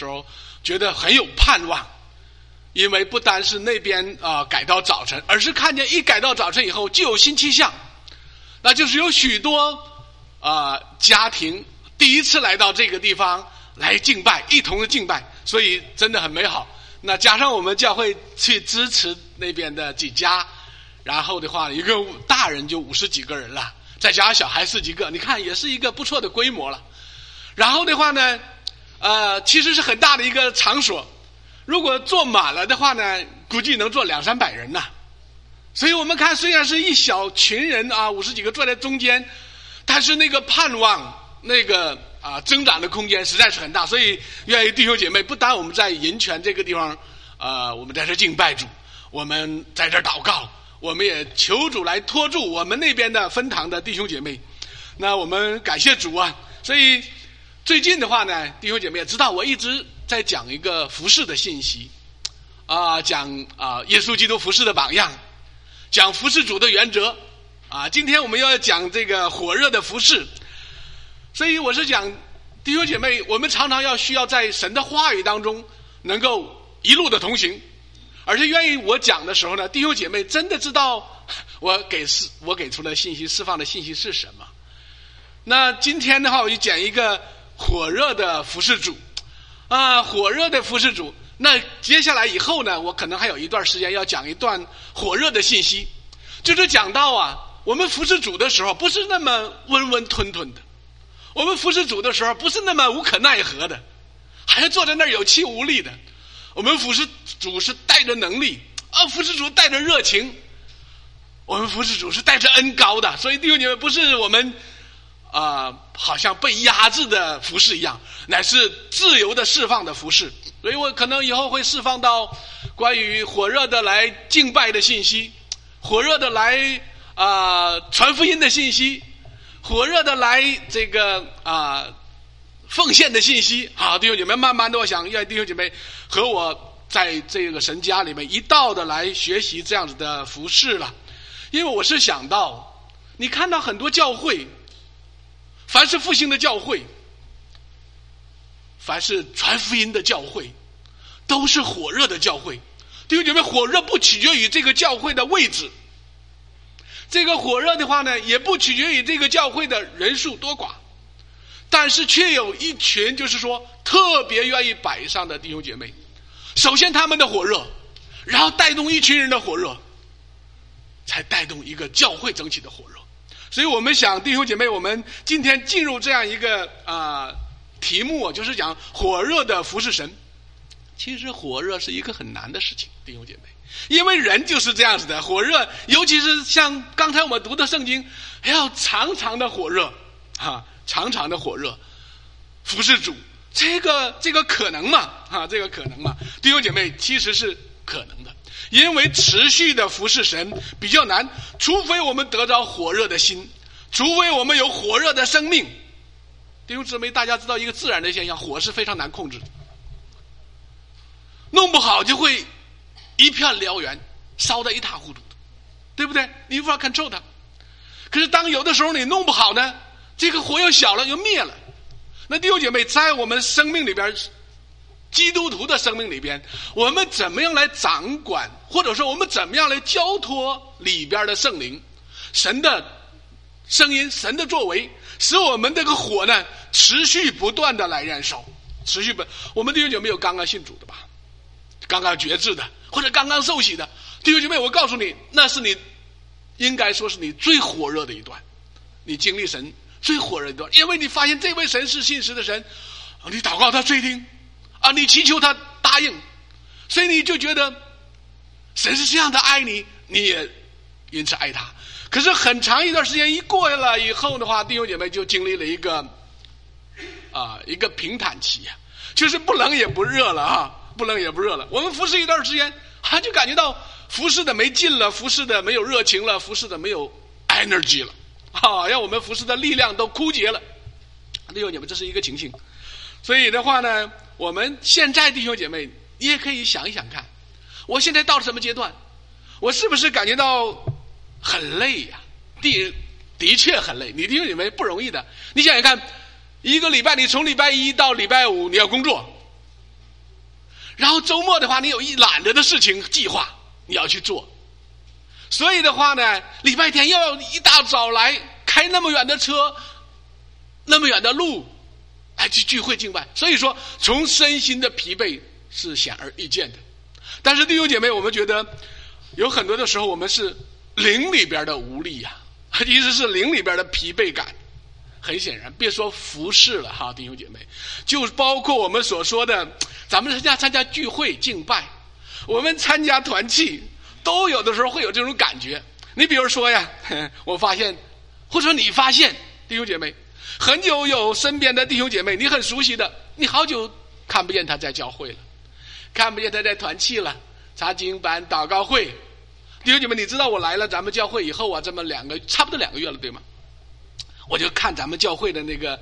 时候觉得很有盼望，因为不单是那边改道早晨，而是看见一改道早晨以后就有新气象，那就是有许多家庭第一次来到这个地方来敬拜，一同的敬拜，所以真的很美好。那加上我们教会去支持那边的几家，然后的话一个大人就50几个人了，再加上小孩10几个，你看也是一个不错的规模了。然后的话呢其实是很大的一个场所，如果坐满了的话呢，估计能坐200-300人呐。所以我们看虽然是一小群人50几个坐在中间，但是那个盼望那个增长的空间实在是很大。所以愿意弟兄姐妹，不单我们在银泉这个地方我们在这敬拜主，我们在这祷告，我们也求主来托住我们那边的分堂的弟兄姐妹。那我们感谢主啊。所以最近的话呢，弟兄姐妹也知道我一直在讲一个服事的信息讲耶稣基督服事的榜样，讲服事主的原则今天我们要讲这个火热的服事。所以我是讲弟兄姐妹，我们常常需要在神的话语当中能够一路的同行，而且愿意我讲的时候呢，弟兄姐妹真的知道我给出的信息，释放的信息是什么。那今天的话我就讲一个火热的服事主火热的服事主。那接下来以后呢，我可能还有一段时间要讲一段火热的信息，就是讲到我们服事主的时候不是那么温温吞吞的，我们服事主的时候不是那么无可奈何的，还要坐在那儿有气无力的。我们服事主是带着能力服事主带着热情，我们服事主是带着恩膏的。所以弟兄姐妹，不是我们好像被压制的服事一样，乃是自由的释放的服事。所以我可能以后会释放到关于火热的来敬拜的信息，火热的来传福音的信息，火热的来这个奉献的信息。好，弟兄姐妹，慢慢的我想愿弟兄姐妹和我在这个神家里面一道的来学习这样子的服事了。因为我是想到你看到很多教会，凡是复兴的教会，凡是传福音的教会，都是火热的教会。弟兄姐妹，火热不取决于这个教会的位置，这个火热的话呢，也不取决于这个教会的人数多寡，但是却有一群就是说特别愿意摆上的弟兄姐妹。首先他们的火热，然后带动一群人的火热，才带动一个教会整体的火热。所以我们想弟兄姐妹，我们今天进入这样一个题目，就是讲火热的服侍神。其实火热是一个很难的事情，弟兄姐妹，因为人就是这样子的火热，尤其是像刚才我们读的圣经，还要常常的火热常常的火热服侍主，这个可能吗？这个可能吗？弟兄姐妹，其实是可能的，因为持续的服侍神比较难，除非我们得着火热的心，除非我们有火热的生命。弟兄姊妹，大家知道一个自然的现象，火是非常难控制的，弄不好就会一片燎原，烧得一塌糊涂的，对不对？你无法control它。可是当有的时候你弄不好呢，这个火又小了，又灭了。那弟兄姐妹，在我们生命里边，基督徒的生命里边，我们怎么样来掌管，或者说我们怎么样来交托里边的圣灵，神的声音，神的作为，使我们这个火呢持续不断的来燃烧，持续不。我们弟兄姐妹有刚刚信主的吧，刚刚觉志的，或者刚刚受洗的弟兄姐妹，我告诉你，那是你应该说是你最火热的一段，你经历神最火热的一段，因为你发现这位神是信实的神，你祷告他垂听你祈求他答应，所以你就觉得神是这样的爱你，你也因此爱他。可是很长一段时间一过了以后的话，弟兄姐妹就经历了一个平坦期就是不冷也不热了不冷也不热了。我们服侍一段时间就感觉到服侍的没劲了，服侍的没有热情了，服侍的没有 energy 了让我们服侍的力量都枯竭了。弟兄姐妹，这是一个情形。所以的话呢，我们现在弟兄姐妹，你也可以想一想看，我现在到了什么阶段，我是不是感觉到很累的确很累。你弟兄姐妹不容易的，你想想看，一个礼拜你从礼拜一到礼拜五你要工作， 然后周末的话，你有一揽子的事情计划你要去做，所以的话呢，礼拜天要一大早来开那么远的车，那么远的路来去聚会敬拜，所以说从身心的疲惫是显而易见的。但是弟兄姐妹，我们觉得有很多的时候我们是灵里边的无力啊，其实是灵里边的疲惫感。很显然，别说服侍了哈，弟兄姐妹，就包括我们所说的，咱们参加聚会敬拜，我们参加团契，都有的时候会有这种感觉。你比如说呀，我发现，或者说你发现，弟兄姐妹，很久有身边的弟兄姐妹，你很熟悉的，你好久看不见他在教会了，看不见他在团契了，查经班、祷告会。弟兄姐妹，你知道我来了咱们教会以后啊，这么差不多2个月了，对吗？我就看咱们教会的那个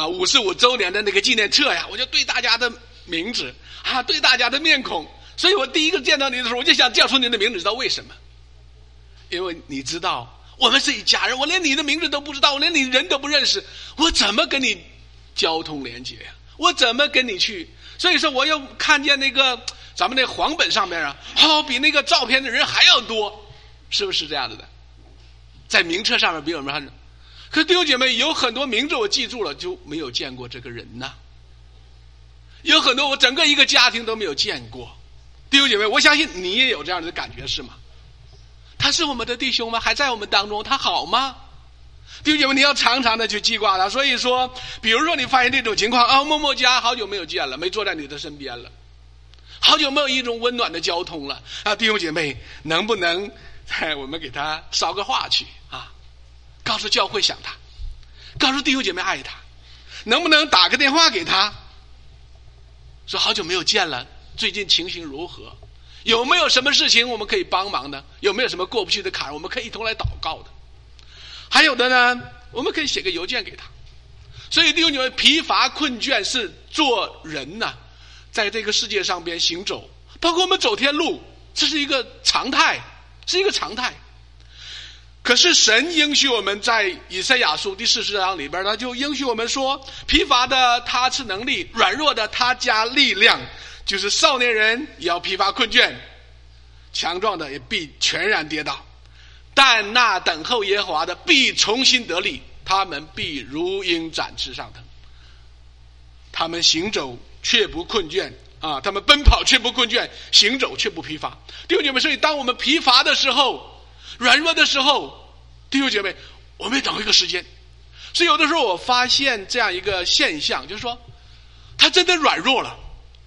55周年的那个纪念册呀，我就对大家的名字啊，对大家的面孔，所以我第一个见到你的时候，我就想叫出你的名字，知道为什么？因为你知道我们是一家人，我连你的名字都不知道，我连你人都不认识，我怎么跟你交通连接呀？我怎么跟你去？所以说我又看见那个咱们那黄本上面啊，比那个照片的人还要多，是不是这样子的？在名册上面比我们还。可弟兄姐妹，有很多名字我记住了，就没有见过这个人呐。有很多我整个一个家庭都没有见过。弟兄姐妹，我相信你也有这样的感觉，是吗？他是我们的弟兄吗？还在我们当中，他好吗？弟兄姐妹，你要常常的去记挂他。所以说，比如说你发现这种情况啊，默默家好久没有见了，没坐在你的身边了，好久没有一种温暖的交通了啊！弟兄姐妹，能不能我们给他捎个话去啊？告诉教会想他，告诉弟兄姐妹爱他，能不能打个电话给他，说好久没有见了，最近情形如何？有没有什么事情我们可以帮忙的？有没有什么过不去的坎，我们可以一同来祷告的？还有的呢，我们可以写个邮件给他。所以弟兄姐妹，疲乏困倦是做人呐，在这个世界上边行走，包括我们走天路，这是一个常态，是一个常态。可是神应许我们在以赛亚书第40章里边呢，就应许我们说，疲乏的他赐能力，软弱的他加力量，就是少年人也要疲乏困倦，强壮的也必全然跌倒，但那等候耶和华的必重新得力，他们必如鹰展翅上腾，他们行走却不困倦啊，他们奔跑却不困倦，行走却不疲乏。弟兄姐妹，所以当我们疲乏的时候，软弱的时候，弟兄姐妹，我们也等一个时间。所以有的时候我发现这样一个现象，就是说他真的软弱了，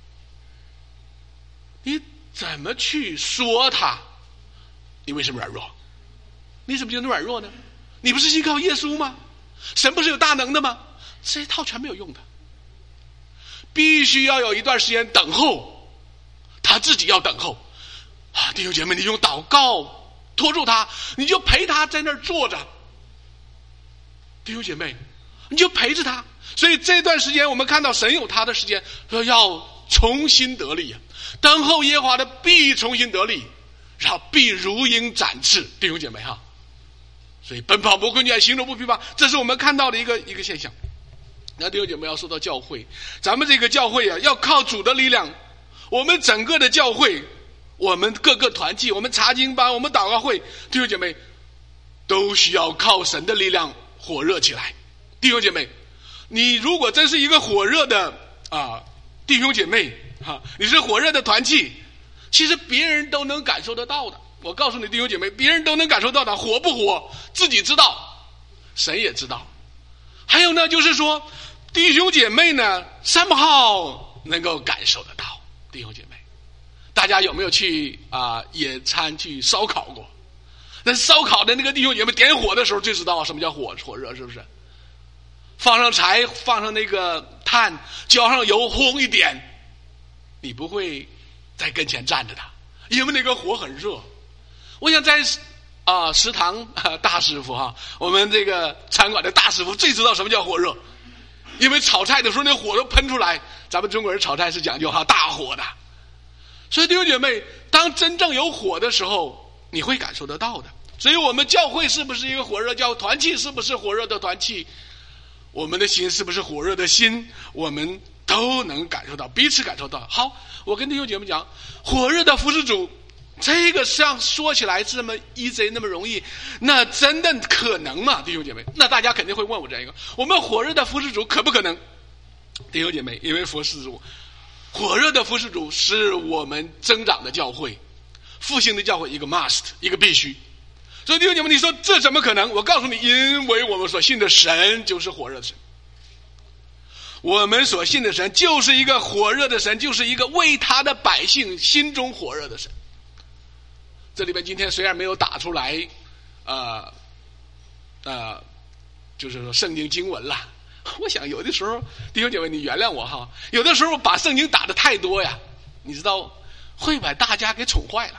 你怎么去说他？你为什么软弱？你怎么就能软弱呢？你不是依靠耶稣吗？神不是有大能的吗？这一套全没有用的，必须要有一段时间等候，他自己要等候啊！弟兄姐妹，你用祷告拖住他，你就陪他在那儿坐着。弟兄姐妹，你就陪着他。所以这段时间我们看到神有他的时间，说要重新得力啊，等候耶和华的必重新得力，然后必如鹰展翅。弟兄姐妹哈，所以奔跑不困倦，行走不疲乏，这是我们看到的一个现象。那弟兄姐妹，要说到教会，咱们这个教会啊，要靠主的力量，我们整个的教会，我们各个团契，我们查经班，我们祷告会，弟兄姐妹都需要靠神的力量火热起来。弟兄姐妹，你如果真是一个火热的弟兄姐妹你是火热的团契，其实别人都能感受得到的。我告诉你弟兄姐妹，别人都能感受到的，火不火自己知道，神也知道。还有呢，就是说弟兄姐妹呢somehow能够感受得到。弟兄姐妹，大家有没有去野餐去烧烤过？那烧烤的那个弟兄姐妹点火的时候就知道什么叫火热，是不是？放上柴，放上那个炭，浇上油，轰一点，你不会在跟前站着的，因为那个火很热。我想在食堂大师傅我们这个餐馆的大师傅最知道什么叫火热，因为炒菜的时候那火都喷出来，咱们中国人炒菜是讲究大火的。所以弟兄姐妹，当真正有火的时候，你会感受得到的。所以我们教会是不是一个火热教会，团契是不是火热的团契，我们的心是不是火热的心，我们都能感受到，彼此感受到。好，我跟弟兄姐妹讲，火热的服侍主，这个像说起来这么 easy 那么容易，那真的可能吗？弟兄姐妹，那大家肯定会问我这个，我们火热的服侍主可不可能？弟兄姐妹，因为服侍主，火热的服侍主是我们增长的教会，复兴的教会一个 must， 一个必须。所以弟兄姐妹，你说这怎么可能？我告诉你，因为我们所信的神就是火热的神，我们所信的神就是一个火热的神，就是一个为他的百姓心中火热的神。这里边今天虽然没有打出来就是说圣经经文了，我想有的时候弟兄姐妹你原谅我哈，有的时候把圣经打得太多呀，你知道会把大家给宠坏了，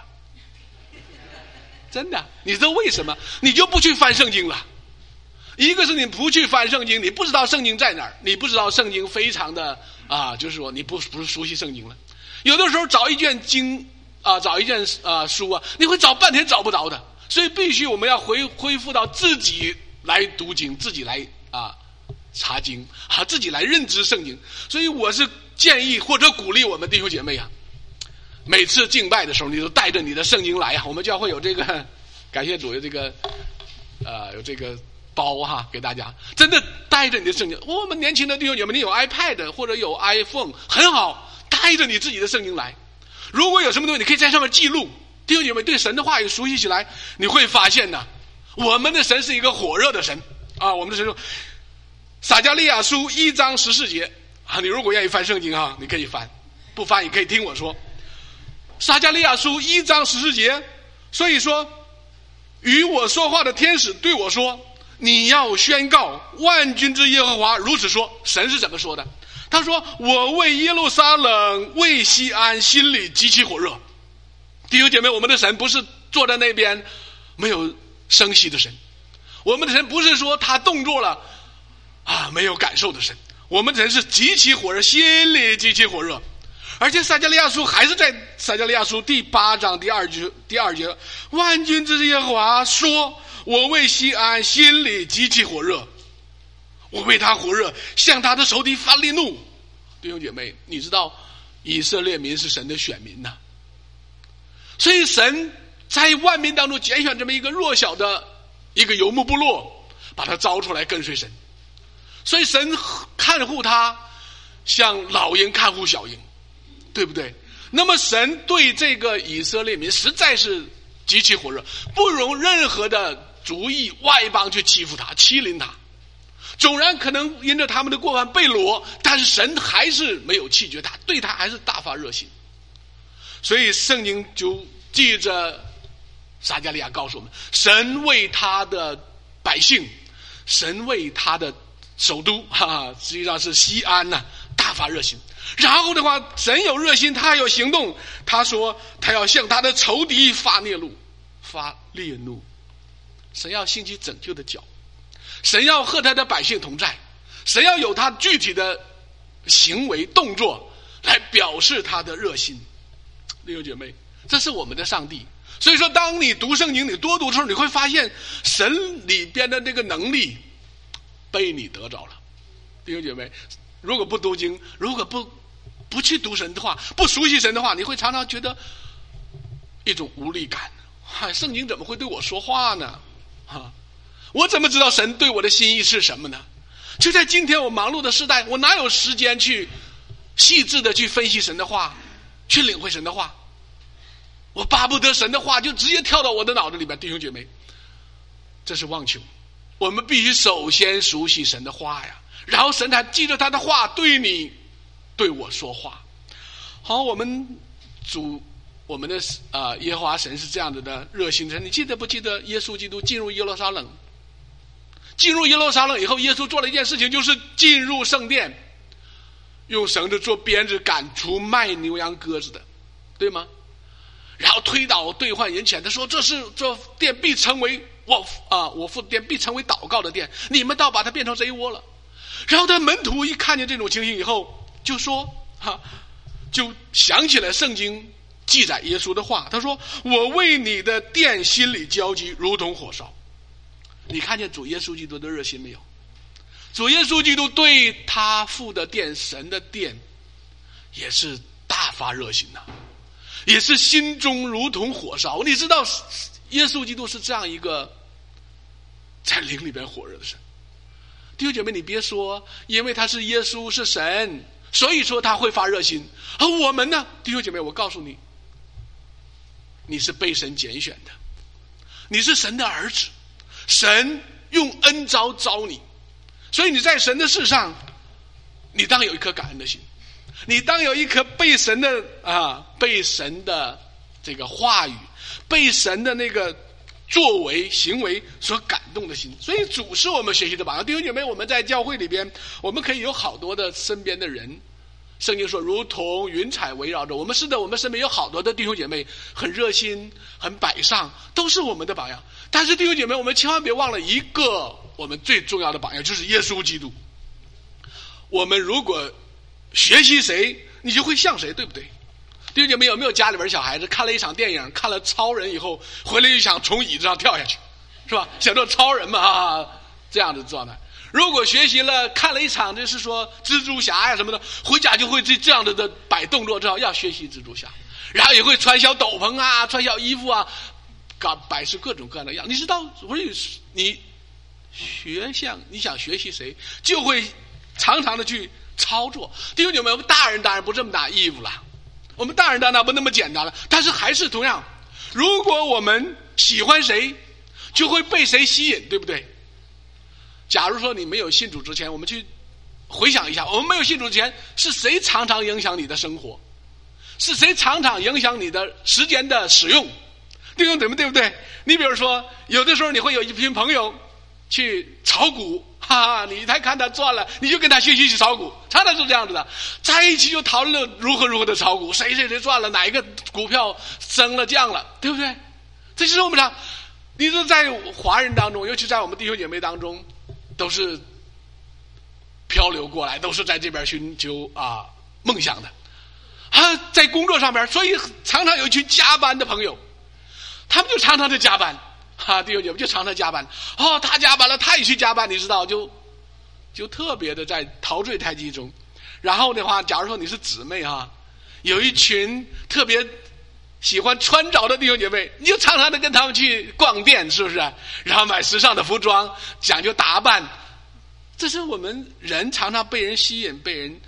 真的。你知道为什么？你就不去翻圣经了。一个是你不去翻圣经，你不知道圣经在哪儿，你不知道圣经非常的就是说你不是熟悉圣经了。有的时候找一卷经找一件书啊，你会找半天找不着的。所以必须我们要恢复到自己来读经，自己来查经自己来认知圣经。所以我是建议或者鼓励我们弟兄姐妹每次敬拜的时候，你都带着你的圣经来我们教会有这个，感谢主有这个有这个包给大家，真的带着你的圣经。我们年轻的弟兄姐妹，你有 iPad 或者有 iPhone 很好，带着你自己的圣经来。如果有什么东西，你可以在上面记录。弟兄姐妹对神的话语熟悉起来，你会发现我们的神是一个火热的神我们的神说，撒迦利亚书1章14节你如果愿意翻圣经你可以翻，不翻也可以听我说。撒迦利亚书1章14节，所以说与我说话的天使对我说，你要宣告万军之耶和华如此说。神是怎么说的？他说，我为耶路撒冷为西安心里极其火热。弟兄姐妹，我们的神不是坐在那边没有声息的神，我们的神不是说他动作了没有感受的神，我们的神是极其火热，心里极其火热。而且撒迦利亚书还是在撒迦利亚书第8章第二节，万军之耶和华说，我为西安心里极其火热，我为他火热，向他的仇敌发烈怒。弟兄姐妹，你知道以色列民是神的选民所以神在万民当中拣选这么一个弱小的一个游牧部落，把他招出来跟随神。所以神看护他像老鹰看护小鹰，对不对？那么神对这个以色列民实在是极其火热，不容任何的族裔外邦去欺负他欺凌他。纵然可能因着他们的过犯被掳，但是神还是没有弃绝他，对他还是大发热心。所以圣经就记着撒迦利亚告诉我们，神为他的百姓，神为他的首都实际上是西安大发热心。然后的话，神有热心，他有行动。他说他要向他的仇敌发烈怒。神要兴起拯救的脚，神要和他的百姓同在，神要有他具体的行为动作来表示他的热心。弟兄姐妹，这是我们的上帝。所以说当你读圣经，你多读的时候，你会发现神里边的这个能力被你得着了。弟兄姐妹，如果不读经，如果不去读神的话，不熟悉神的话，你会常常觉得一种无力感。圣经怎么会对我说话呢？我怎么知道神对我的心意是什么呢？就在今天我忙碌的时代，我哪有时间去细致的去分析神的话，去领会神的话？我巴不得神的话就直接跳到我的脑子里边。弟兄姐妹，这是妄求。我们必须首先熟悉神的话然后神才记着他的话对你对我说话。好，我们的耶和华神是这样子的热心神。你记得不记得耶稣基督进入耶路撒冷？进入耶路撒冷以后，耶稣做了一件事情，就是进入圣殿，用绳子做鞭子赶出卖牛羊鸽子的，对吗？然后推倒兑换银钱，他说这殿必成为我父的殿，必成为祷告的殿，你们倒把它变成贼窝了。然后他门徒一看见这种情形以后，就说就想起来圣经记载耶稣的话，他说我为你的殿心里焦急，如同火烧。你看见主耶稣基督的热心没有？ 主耶稣基督对他父的殿，神的殿，也是大发热心呐，也是心中如同火烧。你知道耶稣基督是这样一个在灵里边火热的神。弟兄姐妹，你别说因为他是耶稣是神，所以说他会发热心。而我们呢，弟兄姐妹，我告诉你，你是被神拣选的，你是神的儿子，神用恩召你，所以你在神的事上，你当有一颗感恩的心，你当有一颗被神的这个话语，被神的那个作为行为所感动的心。所以主是我们学习的榜样。弟兄姐妹，我们在教会里边，我们可以有好多的身边的人，圣经说如同云彩围绕着我们。是的，我们身边有好多的弟兄姐妹，很热心，很摆上，都是我们的榜样。但是弟兄姐妹，我们千万别忘了一个我们最重要的榜样，就是耶稣基督。我们如果学习谁，你就会像谁，对不对？弟兄姐妹，有没有家里边小孩子看了一场电影，看了超人以后回来就想从椅子上跳下去，是吧？想做超人嘛，这样的状态。如果学习了看了一场就是说蜘蛛侠呀什么的，回家就会这样的摆动作，知道要学习蜘蛛侠，然后也会穿小斗篷啊，穿小衣服啊，摆出各种各样的样。你知道，所以你想学习谁，就会常常的去操作。弟兄姐妹，我们大人当然不这么大义务了，我们大人当然不那么简单了，但是还是同样，如果我们喜欢谁，就会被谁吸引，对不对？假如说你没有信主之前，我们去回想一下，我们没有信主之前，是谁常常影响你的生活？是谁常常影响你的时间的使用？弟兄姊妹，对不对？你比如说，有的时候你会有一群朋友去炒股，你一看他赚了，你就跟他学习去炒股，常常是这样子的，在一起就讨论如何的炒股，谁赚了，哪一个股票升了降了，对不对？这就是我们讲，你说在华人当中，尤其在我们弟兄姐妹当中，都是漂流过来，都是在这边寻求梦想的在工作上边，所以常常有一群加班的朋友，他们就常常在加班弟兄姐妹就常常加班他加班了，他也去加班，你知道，就特别的在陶醉太极中。然后的话，假如说你是姊妹有一群特别喜欢穿着的弟兄姐妹，你就常常的跟他们去逛店，是不是？然后买时尚的服装，讲究打扮。这是我们人常常被人吸引，被人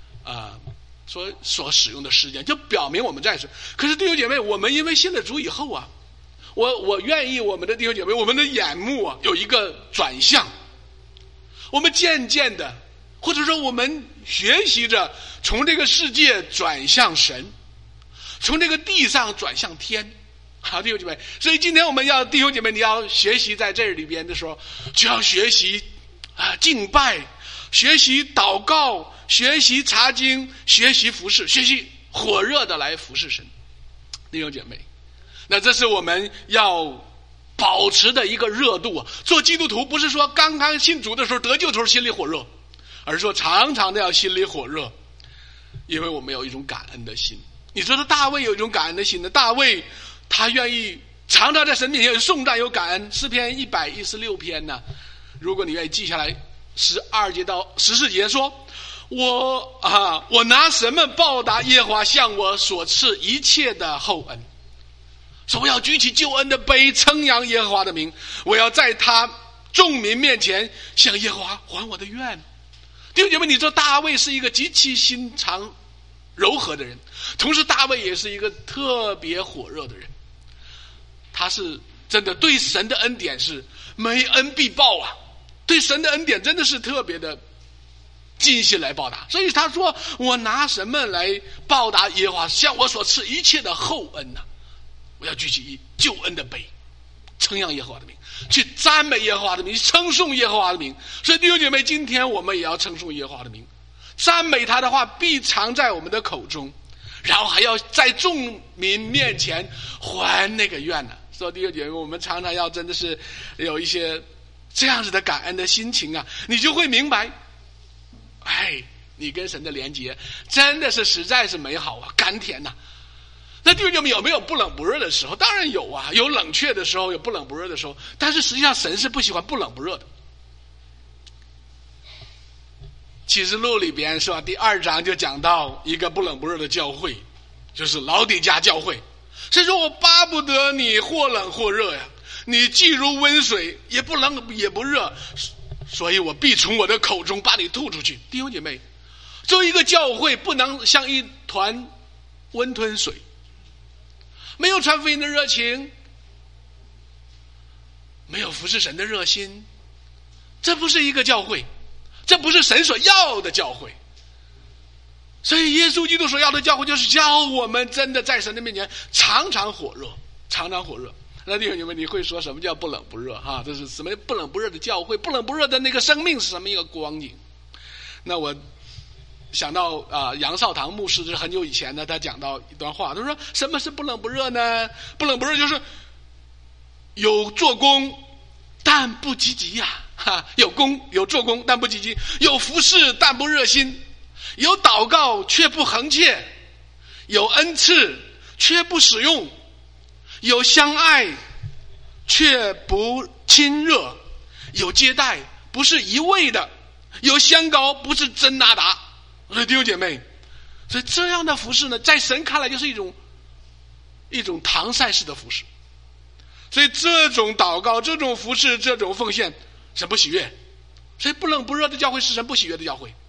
所使用的时间，就表明我们在此。可是弟兄姐妹，我们因为信了主以后我愿意我们的弟兄姐妹，我们的眼目有一个转向，我们渐渐的，或者说我们学习着从这个世界转向神，从这个地上转向天。好，弟兄姐妹，所以今天我们要弟兄姐妹，你要学习在这里边的时候，就要学习敬拜，学习祷告，学习查经，学习服侍，学习火热的来服侍神。弟兄姐妹，那这是我们要保持的一个热度做基督徒不是说刚刚信主的时候得救的时候心里火热，而是说常常的要心里火热，因为我们有一种感恩的心。你说大卫有一种感恩的心呢？大卫他愿意常常在神面前有颂赞有感恩。诗篇116篇呢，如果你愿意记下来，12节到14节说，我拿什么报答耶和华向我所赐一切的厚恩？说我要举起救恩的杯，称扬耶和华的名，我要在他众民面前向耶和华还我的愿。弟兄姐妹，你知道大卫是一个极其心肠柔和的人，同时大卫也是一个特别火热的人。他是真的对神的恩典是没恩必报对神的恩典真的是特别的尽心来报答。所以他说，我拿什么来报答耶和华向我所赐一切的厚恩呢？我要举起救恩的杯，称扬耶和华的名，去赞美耶和华的名，称颂耶和华的名。所以弟兄姐妹，今天我们也要称颂耶和华的名，赞美他的话必常在我们的口中，然后还要在众民面前还那个愿呢。所以弟兄姐妹，我们常常要真的是有一些这样子的感恩的心情你就会明白，你跟神的连结真的是实在是美好甘甜那弟兄姐妹，有没有不冷不热的时候？当然有有冷却的时候，有不冷不热的时候，但是实际上神是不喜欢不冷不热的。 启示录里边是吧？第2章就讲到一个不冷不热的教会，就是老底嘉教会。所以说我巴不得你或冷或热呀，你既如温水，也不冷也不热，所以我必从我的口中把你吐出去。弟兄姐妹，作为一个教会，不能像一团温吞水，没有传福音的热情，没有服侍神的热心，这不是一个教会，这不是神所要的教会。所以耶稣基督所要的教会，就是教我们真的在神的面前常常火热，常常火热。那弟兄姐妹，你会说什么叫不冷不热哈？这是什么不冷不热的教会？不冷不热的那个生命是什么一个光景？那我想到杨少堂牧师，是很久以前的，他讲到一段话，他说什么是不冷不热呢？不冷不热就是有做工但不积极呀，有做工但不积极，有服侍但不热心，有祷告却不恒切，有恩赐却不使用，有相爱却不亲热，有接待不是一味的，有相高不是真拿达。所以弟兄姐妹，所以这样的服侍呢，在神看来就是一种搪塞式的服侍。所以这种祷告，这种服侍，这种奉献，神不喜悦。所以不冷不热的教会是神不喜悦的教会。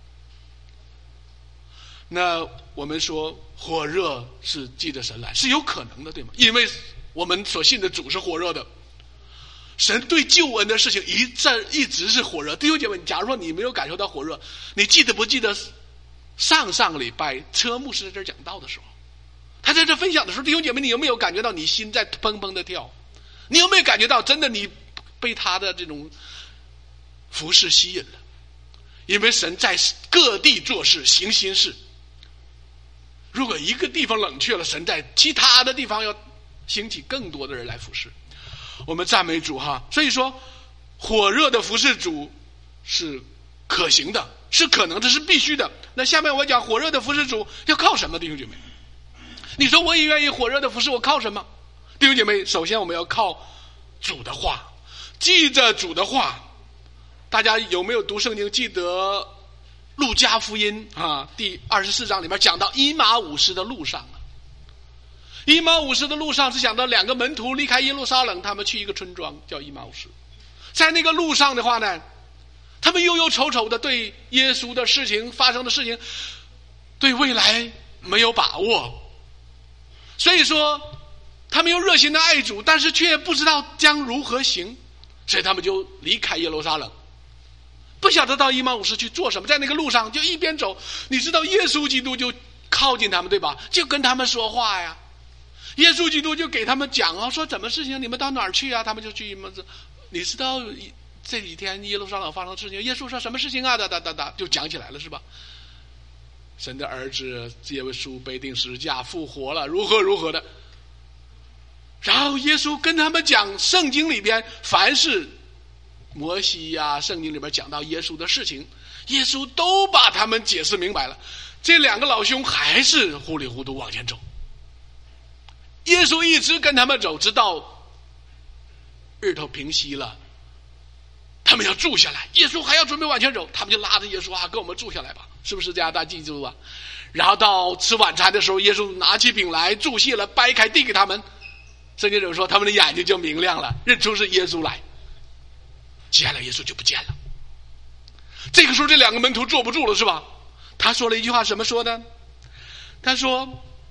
那我们说火热是记着神来，是有可能的，对吗？因为我们所信的主是火热的，神对救恩的事情一直是火热。弟兄姐妹，假如说你没有感受到火热，你记得不记得上礼拜车牧师在这儿讲道的时候，他在这分享的时候，弟兄姐妹，你有没有感觉到你心在砰砰的跳？你有没有感觉到真的你被他的这种服事吸引了？因为神在各地做事行新事，如果一个地方冷却了，神在其他的地方要兴起更多的人来服侍。我们赞美主哈！所以说火热的服侍主是可行的，是可能的，是必须的。那下面我讲火热的服侍主要靠什么？弟兄姐妹，你说我也愿意火热的服侍，我靠什么？弟兄姐妹，首先我们要靠主的话，记着主的话。大家有没有读圣经？记得路加福音第24章里面讲到以马忤斯的路上以马忤斯的路上是讲到2个门徒离开耶路撒冷，他们去一个村庄叫以马忤斯。在那个路上的话呢，他们忧忧愁愁的，对耶稣的事情发生的事情，对未来没有把握，所以说他们又热心的爱主，但是却不知道将如何行，所以他们就离开耶路撒冷，不晓得到以马忤斯去做什么。在那个路上就一边走，你知道耶稣基督就靠近他们，对吧？就跟他们说话呀。耶稣基督就给他们讲说怎么事情，你们到哪儿去啊？他们就去，你知道这几天耶路撒冷发生的事情，耶稣说什么事情啊？就讲起来了，是吧？神的儿子耶稣被钉十字架复活了，如何如何的。然后耶稣跟他们讲圣经里边凡是摩西圣经里边讲到耶稣的事情，耶稣都把他们解释明白了。这2个老兄还是糊里糊涂往前走，耶稣一直跟他们走，直到日头平息了，他们要住下来，耶稣还要准备往前走，他们就拉着耶稣跟我们住下来吧，是不是这样？大家记住然后到吃晚餐的时候，耶稣拿起饼来祝谢了，掰开递给他们。圣经里说他们的眼睛就明亮了，认出是耶稣来。接下来耶稣就不见了。这个时候这2个门徒坐不住了，是吧？他说了一句话，什么说呢？他说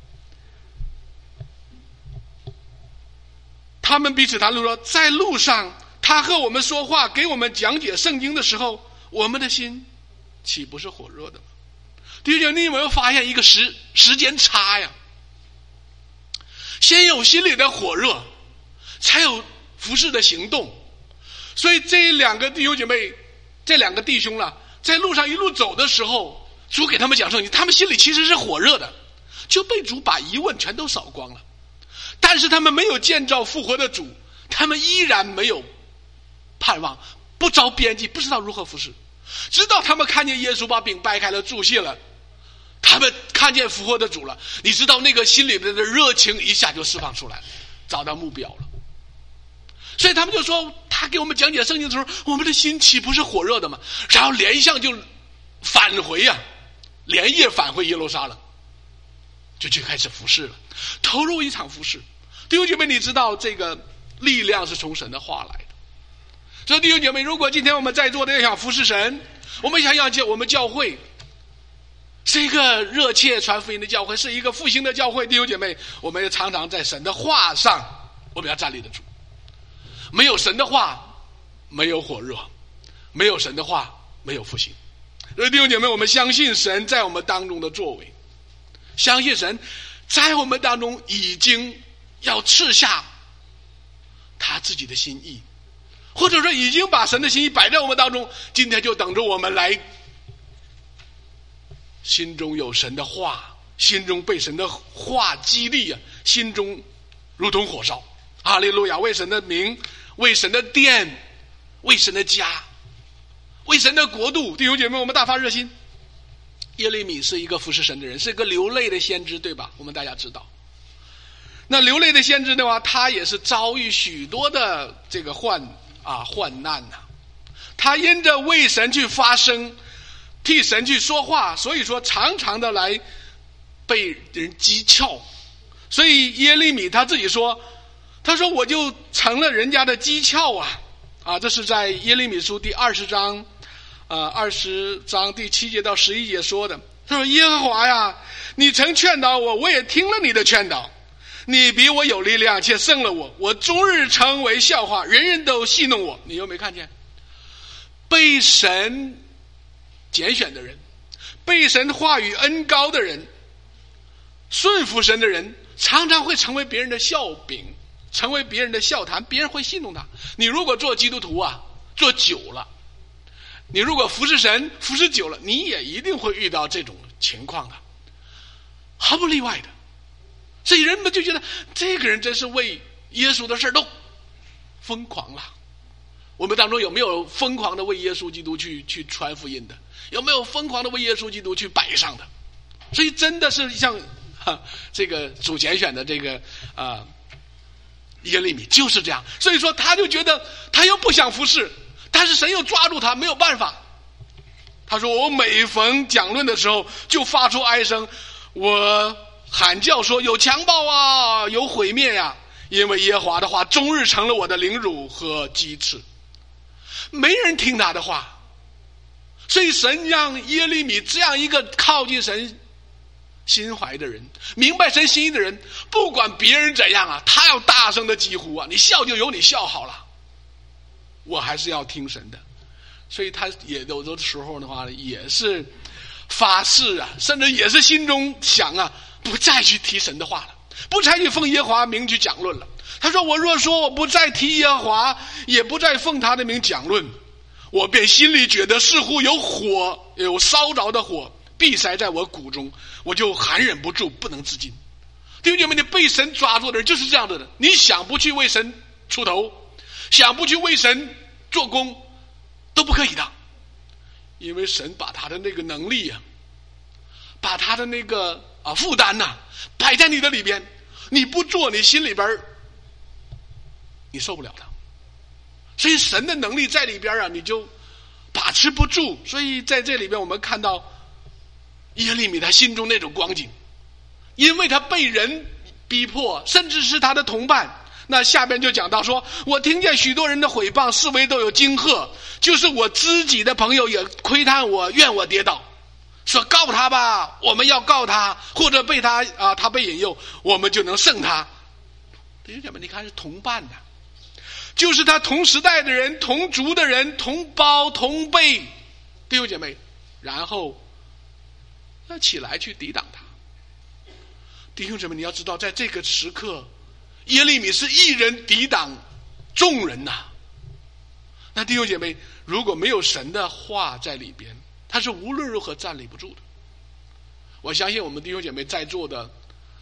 他们彼此谈论说，在路上他和我们说话，给我们讲解圣经的时候，我们的心岂不是火热的吗？弟兄，你有没有发现一个时间差呀？先有心里的火热，才有服事的行动。所以这2个弟兄姐妹，这2个弟兄在路上一路走的时候，主给他们讲圣经，他们心里其实是火热的，就被主把疑问全都扫光了。但是他们没有见着复活的主，他们依然没有盼望，不着边际，不知道如何服事。直到他们看见耶稣把饼掰开了，祝谢了，他们看见复活的主了，你知道那个心里面的热情一下就释放出来了，找到目标了。所以他们就说，他给我们讲解圣经的时候，我们的心岂不是火热的吗？然后连上就返回啊，连夜返回耶路撒冷，就去开始服侍了，投入一场服侍。弟兄姐妹，你知道这个力量是从神的话来的。所以弟兄姐妹，如果今天我们在座的要想服侍神，我们想要我们教会是一个热切传福音的教会，是一个复兴的教会，弟兄姐妹，我们也常常在神的话上我们要站立得住。没有神的话没有火热，没有神的话没有复兴。所以弟兄姐妹，我们相信神在我们当中的作为，相信神在我们当中已经要赐下他自己的心意，或者说已经把神的心意摆在我们当中，今天就等着我们来，心中有神的话，心中被神的话激励啊，心中如同火烧。哈利路亚！为神的名，为神的殿，为神的家，为神的国度。弟兄姐妹，我们大发热心。耶利米是一个服侍神的人，是一个流泪的先知，对吧？我们大家知道。那流泪的先知的话，他也是遭遇许多的这个患难呐。他因着为神去发声，替神去说话，所以说常常的来被人讥诮。所以耶利米他自己说，他说我就成了人家的讥诮啊！这是在耶利米书第20章，20章第7节到11节说的。他说：耶和华呀，你曾劝导我，我也听了你的劝导。你比我有力量，且胜了我。我终日成为笑话，人人都戏弄我。你有没有看见？被神拣选的人，被神话语恩膏的人，顺服神的人，常常会成为别人的笑柄，成为别人的笑谈，别人会戏弄他。你如果做基督徒啊，做久了，你如果服侍神服侍久了，你也一定会遇到这种情况的，毫不例外的。所以人们就觉得这个人真是为耶稣的事都疯狂了。我们当中有没有疯狂的为耶稣基督去传福音的？有没有疯狂的为耶稣基督去摆上的？所以真的是像这个主拣选的这个耶利米就是这样。所以说他就觉得他又不想服侍，但是神又抓住他，没有办法。他说我每逢讲论的时候就发出哀声，我喊叫说有强暴啊，有毁灭呀，因为耶和华的话终日成了我的凌辱和讥刺。没人听他的话，所以神让耶利米这样一个靠近神心怀的人，明白神心意的人，不管别人怎样啊，他要大声的疾呼啊，你笑就由你笑好了，我还是要听神的。所以他也有的时候的话也是发誓啊，甚至也是心中想啊，不再去提神的话了，不再去奉耶和华名去讲论了。他说我若说我不再提耶和华，也不再奉他的名讲论，我便心里觉得似乎有火，有烧着的火闭塞在我骨中，我就含忍不住，不能自禁。弟兄姐妹，你被神抓住的人就是这样的人，你想不去为神出头，想不去为神做工都不可以的，因为神把他的那个能力啊，把他的那个负担呐摆在你的里边，你不做，你心里边你受不了的。所以神的能力在里边啊，你就把持不住。所以在这里边我们看到耶利米他心中那种光景，因为他被人逼迫，甚至是他的同伴。那下边就讲到说，我听见许多人的诽谤，四围都有惊吓，就是我知己的朋友也窥探我，怨我跌倒，说告他吧，我们要告他，或者被他他被引诱，我们就能胜他。弟兄姐妹，你看是同伴的，就是他同时代的人，同族的人，同胞同辈。弟兄姐妹，然后要起来去抵挡他。弟兄姐妹，你要知道在这个时刻，耶利米是一人抵挡众人呐。那弟兄姐妹，如果没有神的话在里边，他是无论如何站立不住的。我相信我们弟兄姐妹在座的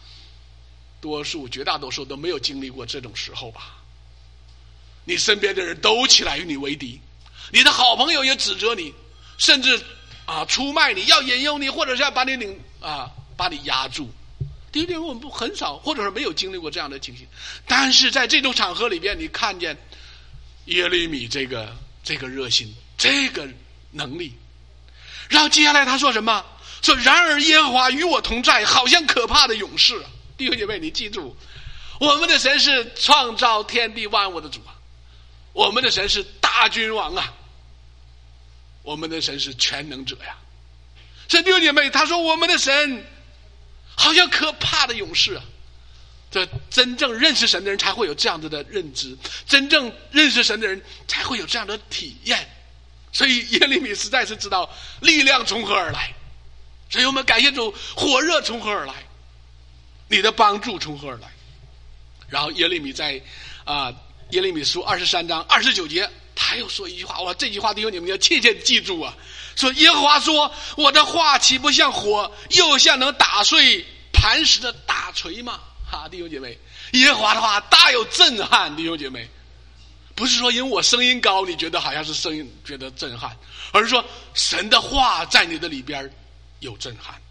绝大多数都没有经历过这种时候吧。你身边的人都起来与你为敌，你的好朋友也指责你，甚至出卖你，要引诱你，或者是要把你压住。弟兄姐妹，我们很少或者是没有经历过这样的情形，但是在这种场合里边，你看见耶利米这个热心，这个能力， 然后接下来他说什么？说然而耶和华与我同在，好像可怕的勇士。弟兄姐妹，你记住，我们的神是创造天地万物的主啊，我们的神是大君王啊，我们的神是全能者呀。所以弟兄姐妹，他说我们的神好像可怕的勇士啊。这真正认识神的人才会有这样子的认知，真正认识神的人才会有这样的体验。所以耶利米实在是知道力量从何而来，所以我们感谢主，火热从何而来，你的帮助从何而来。然后耶利米在耶利米书23章29节，他又说一句话，哇，这句话弟兄你们要切切记住啊！说耶和华说，我的话岂不像火，又像能打碎磐石的大锤吗？弟兄姐妹，耶和华的话大有震撼。弟兄姐妹，不是说因为我声音高你觉得好像是声音觉得震撼，而是说神的话在你的里边有震撼。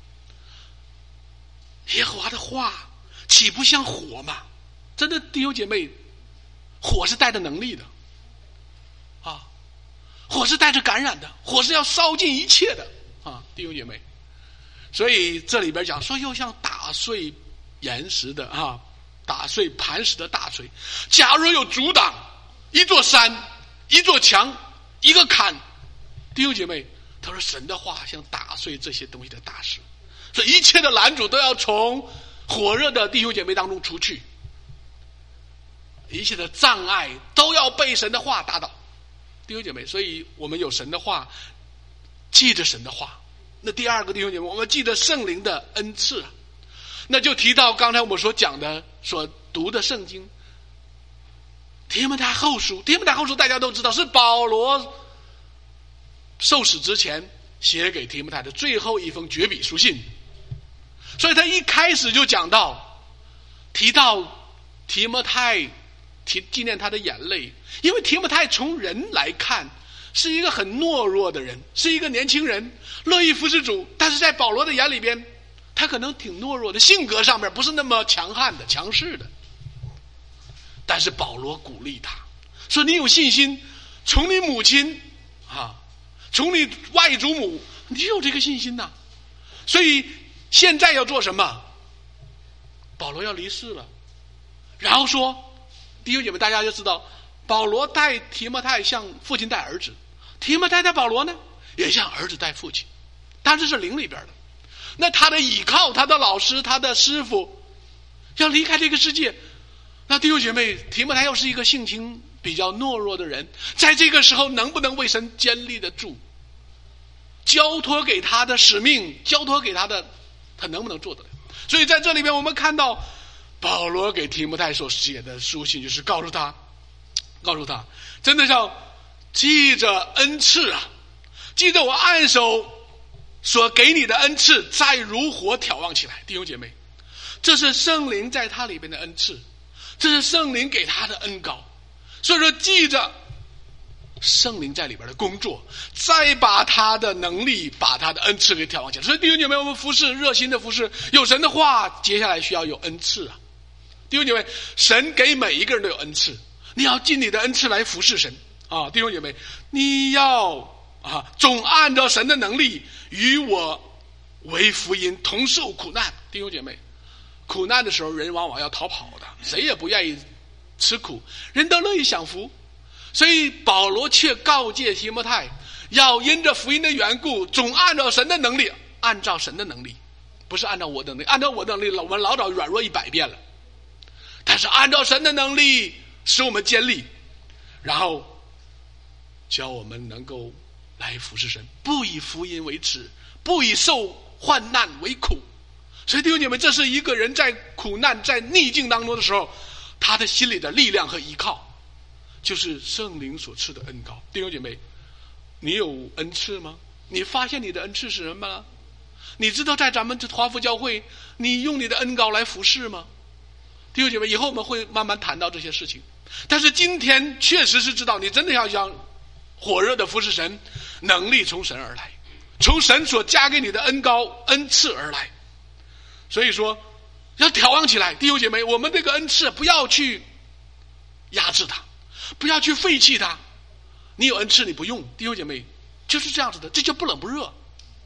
耶和华的话岂不像火吗？真的弟兄姐妹，火是带着能力的啊，火是带着感染的，火是要烧尽一切的啊，弟兄姐妹。所以这里边讲说又像打碎岩石的打碎磐石的大锤，假如有阻挡一座山一座墙一个坎，弟兄姐妹，他说神的话像打碎这些东西的大石，所以一切的拦阻都要从火热的弟兄姐妹当中出去，一切的障碍都要被神的话打倒。弟兄姐妹，所以我们有神的话，记着神的话。那第二个弟兄姐妹，我们记得圣灵的恩赐，那就提到刚才我们所讲的所读的圣经提摩太后书。提摩太后书大家都知道是保罗受死之前写给提摩太的最后一封绝笔书信，所以他一开始就讲到提到提摩太，纪念他的眼泪，因为提摩太从人来看是一个很懦弱的人，是一个年轻人，乐意服侍主，但是在保罗的眼里边他可能挺懦弱的，性格上面不是那么强悍的强势的，但是保罗鼓励他说你有信心，从你母亲从你外祖母你有这个信心呐。所以现在要做什么？保罗要离世了，然后说弟兄姐妹大家就知道保罗带提摩太像父亲带儿子，提摩太带保罗呢也像儿子带父亲，但是是灵里边的。那他的倚靠，他的老师，他的师傅要离开这个世界，那弟兄姐妹，提摩太又是一个性情比较懦弱的人，在这个时候能不能为神坚立得住？交托给他的使命，交托给他的，他能不能做得了？所以在这里边我们看到保罗给提摩太所写的书信，就是告诉他真的要记着恩赐啊，记着我按手所给你的恩赐再如火挑旺起来。弟兄姐妹，这是圣灵在他里边的恩赐，这是圣灵给他的恩膏，所以说记着圣灵在里边的工作，再把他的能力把他的恩赐给挑旺起来。所以弟兄姐妹，我们服侍热心的服侍，有神的话接下来需要有恩赐啊。弟兄姐妹，神给每一个人都有恩赐，你要尽你的恩赐来服侍神啊。弟兄姐妹，你要总按照神的能力与我为福音同受苦难。弟兄姐妹，苦难的时候人往往要逃跑的，谁也不愿意吃苦，人都乐意享福。所以保罗却告诫提摩太要因着福音的缘故总按照神的能力，按照神的能力，不是按照我的能力，按照我的能力我们老早软弱100遍了，但是按照神的能力使我们坚立，然后教我们能够来服侍神，不以福音为耻，不以受患难为苦。所以弟兄姐妹，这是一个人在苦难在逆境当中的时候他的心里的力量和依靠，就是圣灵所赐的恩膏。弟兄姐妹，你有恩赐吗？你发现你的恩赐是什么吗？你知道在咱们这华福教会你用你的恩膏来服侍吗？弟兄姐妹，以后我们会慢慢谈到这些事情，但是今天确实是知道你真的要想火热的服侍神，能力从神而来，从神所加给你的恩膏恩赐而来。所以说要挑旺起来。弟兄姐妹，我们这个恩赐不要去压制它，不要去废弃它。你有恩赐你不用，弟兄姐妹就是这样子的，这就不冷不热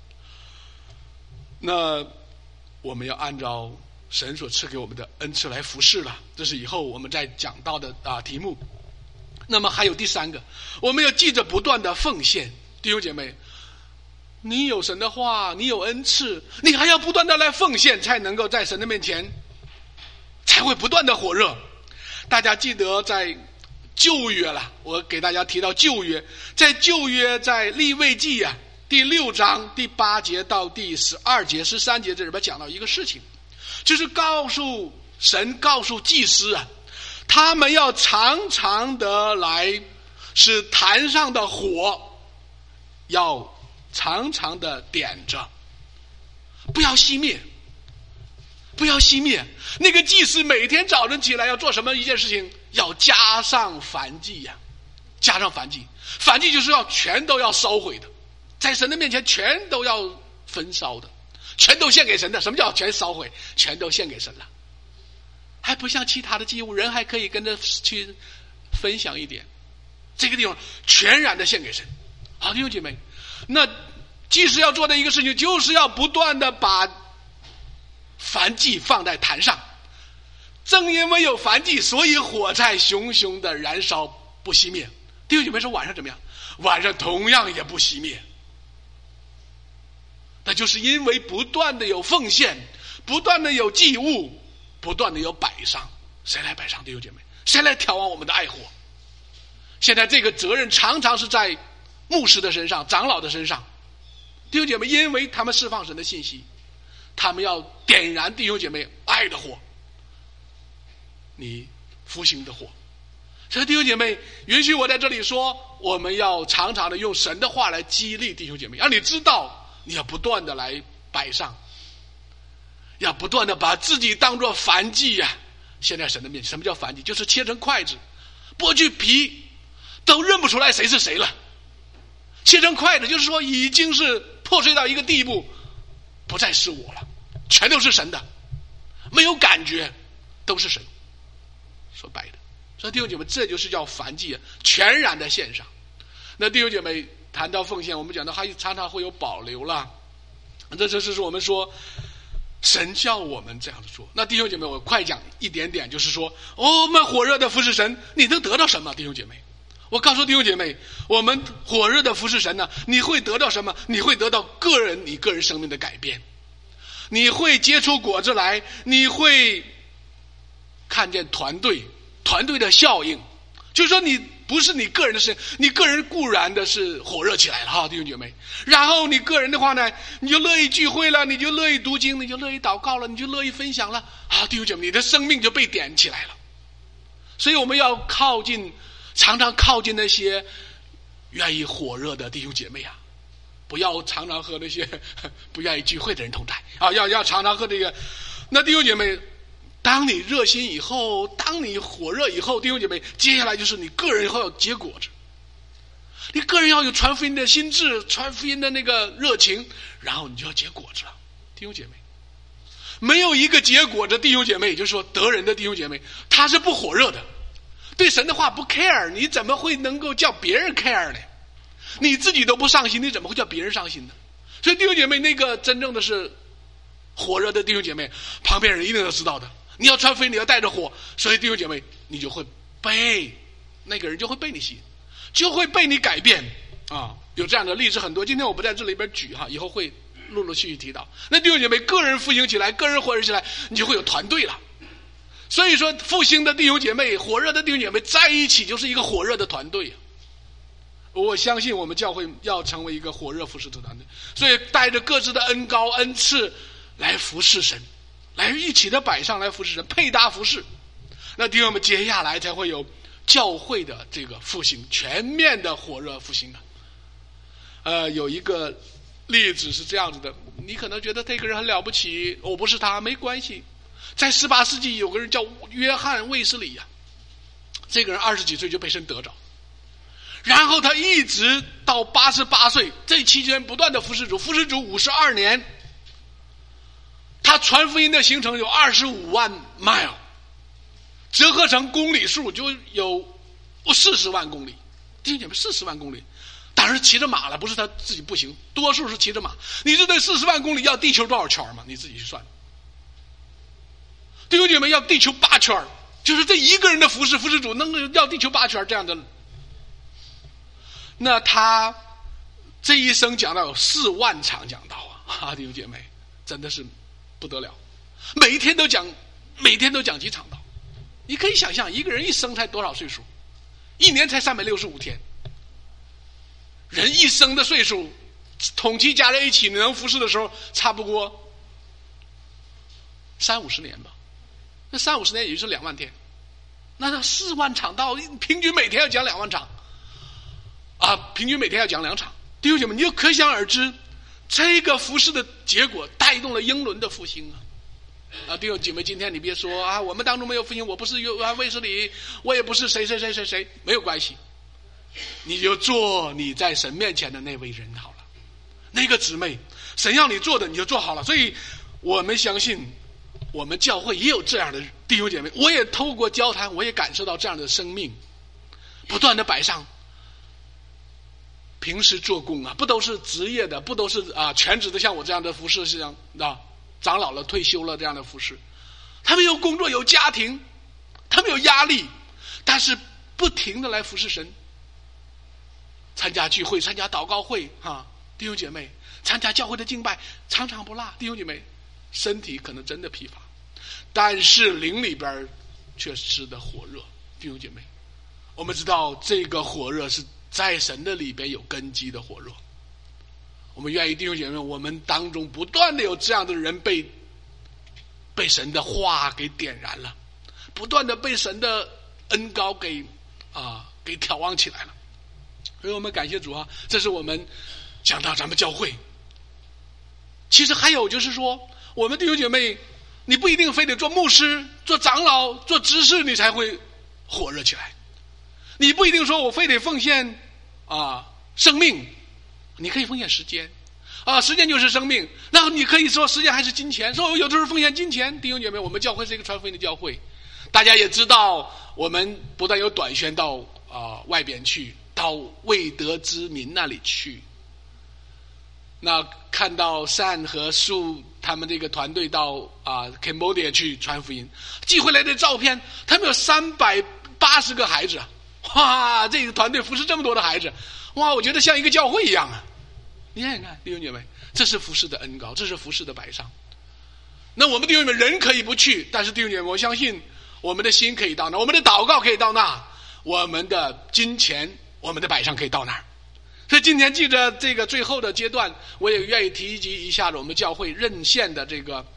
那我们要按照神所赐给我们的恩赐来服侍了，这是以后我们再讲到的题目。那么还有第三个，我们要记着不断的奉献。弟兄姐妹，你有神的话，你有恩赐，你还要不断的来奉献，才能够在神的面前才会不断的火热。大家记得在旧约了，我给大家提到旧约，在旧约在利未记第6章第8节到第12节13节这里边讲到一个事情，就是神告诉祭司他们要常常的来使坛上的火要常常的点着，不要熄灭，不要熄灭。那个祭司每天早晨起来要做什么一件事情？要加上燔祭加上燔祭。燔祭就是要全都要烧毁的，在神的面前全都要焚烧的，全都献给神的。什么叫全烧毁？全都献给神了。还不像其他的祭物，人还可以跟着去分享一点，这个地方全然的献给神。好，弟兄姐妹，那祭司要做的一个事情，就是要不断的把燔祭放在坛上。正因为有燔祭，所以火在熊熊的燃烧不熄灭。弟兄姐妹说晚上怎么样？晚上同样也不熄灭。那就是因为不断的有奉献，不断的有祭物，不断的有摆上。谁来摆上？弟兄姐妹，谁来挑旺我们的爱火？现在这个责任常常是在牧师的身上，长老的身上。弟兄姐妹，因为他们释放神的信息，他们要点燃弟兄姐妹爱的火，你复兴的火。所以弟兄姐妹，允许我在这里说，我们要常常的用神的话来激励弟兄姐妹，让你知道你要不断的来摆上，要不断的把自己当作燔祭现在神的面前。什么叫燔祭？就是切成筷子，剥去皮都认不出来谁是谁了。切成筷子就是说已经是破碎到一个地步，不再是我了，全都是神的，没有感觉，都是神所摆的。所以弟兄姐妹，这就是叫燔祭全然的献上。那弟兄姐妹谈到奉献，我们讲到还常常会有保留了，这就是我们说神叫我们这样子做。那弟兄姐妹，我快讲一点点，就是说我们火热的服侍神，你能得到什么？弟兄姐妹，我告诉弟兄姐妹，我们火热的服侍神呢，你会得到什么？你会得到你个人生命的改变，你会结出果子来，你会看见团队的效应。就是说你不是你个人的事情，你个人固然的是火热起来了弟兄姐妹，然后你个人的话呢，你就乐意聚会了，你就乐意读经，你就乐意祷告了，你就乐意分享了弟兄姐妹，你的生命就被点起来了。所以我们要常常靠近那些愿意火热的弟兄姐妹不要常常和那些不愿意聚会的人同在要常常和这个。那弟兄姐妹，当你热心以后，当你火热以后，弟兄姐妹，接下来就是你个人以后要结果子，你个人要有传福音的心智，传福音的那个热情，然后你就要结果子了。弟兄姐妹，没有一个结果的弟兄姐妹，也就是说得人的弟兄姐妹，他是不火热的，对神的话不 care， 你怎么会能够叫别人 care 呢？你自己都不上心，你怎么会叫别人上心呢？所以弟兄姐妹，那个真正的是火热的弟兄姐妹，旁边人一定要知道的。你要传福音，你要带着火，所以弟兄姐妹，你就会被那个人就会被你吸引，就会被你改变有这样的例子很多，今天我不在这里边举以后会陆陆续续提到。那弟兄姐妹，个人复兴起来，个人火热起来，你就会有团队了。所以说复兴的弟兄姐妹，火热的弟兄姐妹在一起就是一个火热的团队我相信我们教会要成为一个火热服侍的团队，所以带着各自的恩膏恩赐来服侍神，来一起的摆上来服侍神，配搭服侍。那弟兄们，接下来才会有教会的这个复兴，全面的火热复兴有一个例子是这样子的，你可能觉得这个人很了不起，我不是他，没关系。在18世纪有个人叫约翰卫斯理这个人20几岁就被神得着，然后他一直到88岁，这期间不断的服侍主52年，他传福音的行程有25万 mile， 折合成公里数就有40万公里。弟兄姐妹，40万公里， 当然骑着马了，不是他自己不行，多数是骑着马。你这对40万公里要地球多少圈嘛？你自己去算。弟兄姐妹，要地球8圈，就是这一个人的服侍主能够要地球8圈这样的。那他这一生讲到有4万场讲道啊，弟兄姐妹，真的是不得了，每一天都讲几场道。你可以想象一个人一生才多少岁数，一年才365天，人一生的岁数统计加在一起，你能服侍的时候差不多30-50年吧，那30-50年也就是2万天，那4万场道，平均每天要讲2万场啊，平均每天要讲2场。弟兄姐妹，你就可想而知，这个服侍的结果带动了英伦的复兴啊！弟兄姐妹，今天你别说啊，我们当中没有复兴，我不是卫斯理，我也不是谁，没有关系，你就做你在神面前的那位人好了，那个姊妹，神要你做的你就做好了。所以我们相信，我们教会也有这样的弟兄姐妹，我也透过交谈，我也感受到这样的生命，不断的摆上。平时做工啊，不都是职业的，不都是全职的，像我这样的服侍，是这样长老了、退休了这样的服侍，他们有工作、有家庭，他们有压力，但是不停的来服侍神，参加聚会、参加祷告会弟兄姐妹，参加教会的敬拜，常常不落。弟兄姐妹，身体可能真的疲乏，但是灵里边却吃的火热。弟兄姐妹，我们知道这个火热是在神的里边有根基的火热。我们愿意弟兄姐妹，我们当中不断的有这样的人被神的话给点燃了，不断的被神的恩膏给挑旺起来了。所以我们感谢主这是我们讲到咱们教会。其实还有就是说，我们弟兄姐妹，你不一定非得做牧师、做长老、做执事你才会火热起来，你不一定说我非得奉献生命，你可以奉献时间时间就是生命。那你可以说时间还是金钱，说我有的时候奉献金钱。弟兄姐妹，我们教会是一个传福音的教会，大家也知道，我们不但有短宣到外边去，到未得之民那里去。那看到善和树他们这个团队到Cambodia 去传福音，寄回来的照片，他们有380个孩子哇，这个团队服侍这么多的孩子，哇，我觉得像一个教会一样啊！你看，弟兄姐妹，这是服侍的恩膏，这是服侍的摆上。那我们弟兄姐妹人可以不去，但是弟兄姐妹，我相信我们的心可以到那，我们的祷告可以到那，我们的金钱、我们的摆上可以到那儿。所以今天记着这个最后的阶段，我也愿意提及一下我们教会任献的这个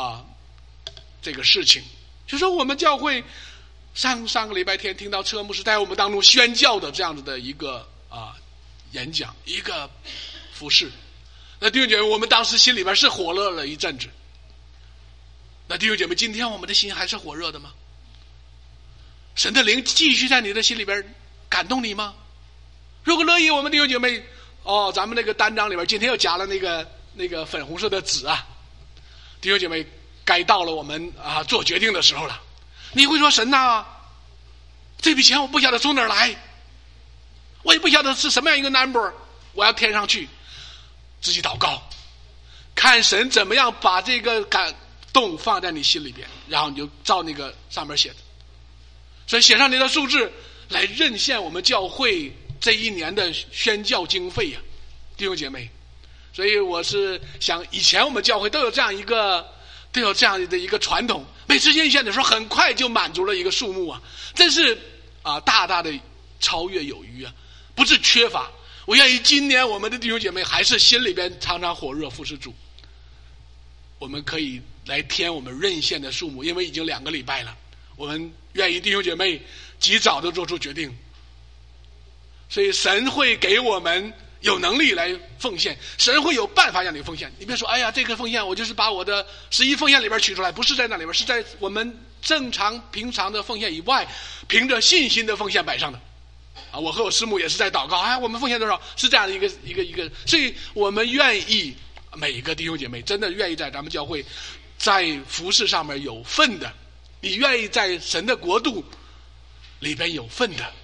事情，就是说我们教会上个礼拜天听到车牧师在我们当中宣教的这样子的一个演讲，一个服事。那弟兄姐妹，我们当时心里边是火热了一阵子。那弟兄姐妹，今天我们的心还是火热的吗？神的灵继续在你的心里边感动你吗？如果乐意，我们弟兄姐妹咱们那个单张里边今天又加了那个粉红色的纸弟兄姐妹，该到了我们做决定的时候了。你会说，神这笔钱我不晓得从哪儿来，我也不晓得是什么样一个 number， 我要填上去。自己祷告，看神怎么样把这个感动放在你心里边，然后你就照那个上面写的，所以写上你的数字来认献我们教会这一年的宣教经费弟兄姐妹。所以我是想，以前我们教会都有这样的一个传统，每次认献的时候很快就满足了一个数目真是大大的超越有余不是缺乏。我愿意今年我们的弟兄姐妹还是心里边常常火热服侍主，我们可以来填我们认献的数目，因为已经2个礼拜了，我们愿意弟兄姐妹及早的做出决定。所以神会给我们有能力来奉献，神会有办法让你奉献。你别说，哎呀，这个奉献我就是把我的11奉献里边取出来，不是在那里边，是在我们平常的奉献以外，凭着信心的奉献摆上的我和我师母也是在祷告，我们奉献多少，是这样的一个。所以我们愿意每一个弟兄姐妹真的愿意在咱们教会在服事上面有份的，你愿意在神的国度里边有份的，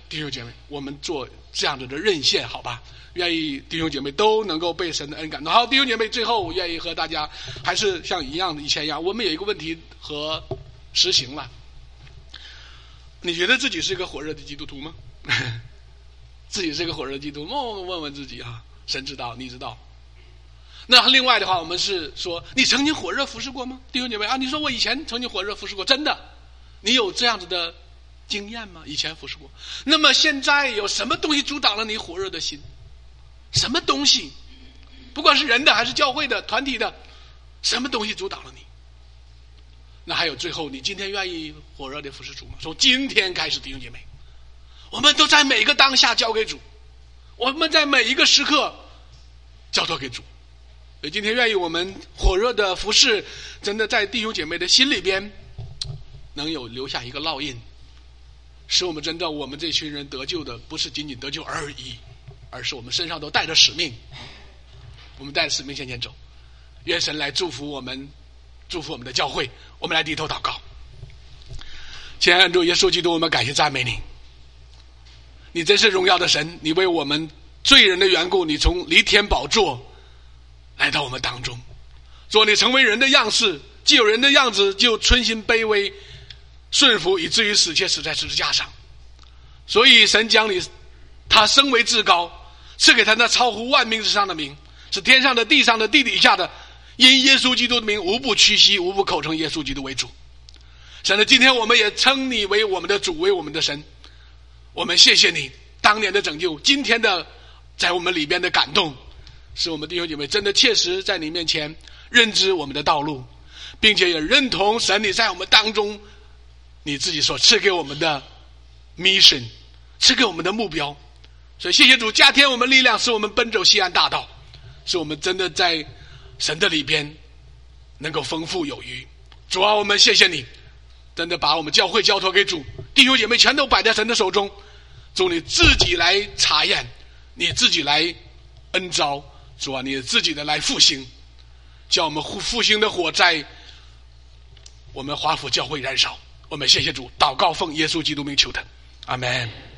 弟兄姐妹，我们做这样子的认献，好吧？愿意弟兄姐妹都能够被神的恩感动。好，弟兄姐妹，最后我愿意和大家还是像以前一样，我们有一个问题和实行了。你觉得自己是一个火热的基督徒吗？自己是一个火热的基督徒，问问自己啊，神知道，你知道。那另外的话，我们是说，你曾经火热服侍过吗？弟兄姐妹啊，你说我以前曾经火热服侍过，真的，你有这样子的经验吗？以前服侍过。那么现在有什么东西阻挡了你火热的心？什么东西？不管是人的还是教会的团体的，什么东西阻挡了你？那还有最后，你今天愿意火热的服侍主吗？从今天开始，弟兄姐妹，我们都在每个当下交给主，我们在每一个时刻交托给主。所以今天愿意我们火热的服侍，真的在弟兄姐妹的心里边能有留下一个烙印，使我们真的我们这群人得救的不是仅仅得救而已，而是我们身上都带着使命，我们带着使命向前走。愿神来祝福我们，祝福我们的教会。我们来低头祷告。亲爱的主耶稣基督，我们感谢赞美你，你真是荣耀的神，你为我们罪人的缘故，你从离天宝座来到我们当中。主，你成为人的样式，既有人的样子，就存心卑微顺服，以至于死，且死在十字架上。所以神将他升为至高，赐给他那超乎万名之上的名，是天上的、地上的、地底下的，因耶稣基督的名，无不屈膝，无不口称耶稣基督为主。神的，今天我们也称你为我们的主，为我们的神。我们谢谢你当年的拯救，今天的在我们里边的感动，使我们弟兄姐妹真的切实在你面前认知我们的道路，并且也认同神你在我们当中你自己所赐给我们的 mission， 赐给我们的目标。所以谢谢主加添我们力量，使我们奔走西安大道，使我们真的在神的里边能够丰富有余。主啊，我们谢谢你，真的把我们教会交托给主，弟兄姐妹全都摆在神的手中。主，你自己来查验，你自己来恩召，主啊，你自己的来复兴，叫我们复兴的火在我们华府教会燃烧。我们谢谢主，祷告奉耶稣基督名求的，阿们。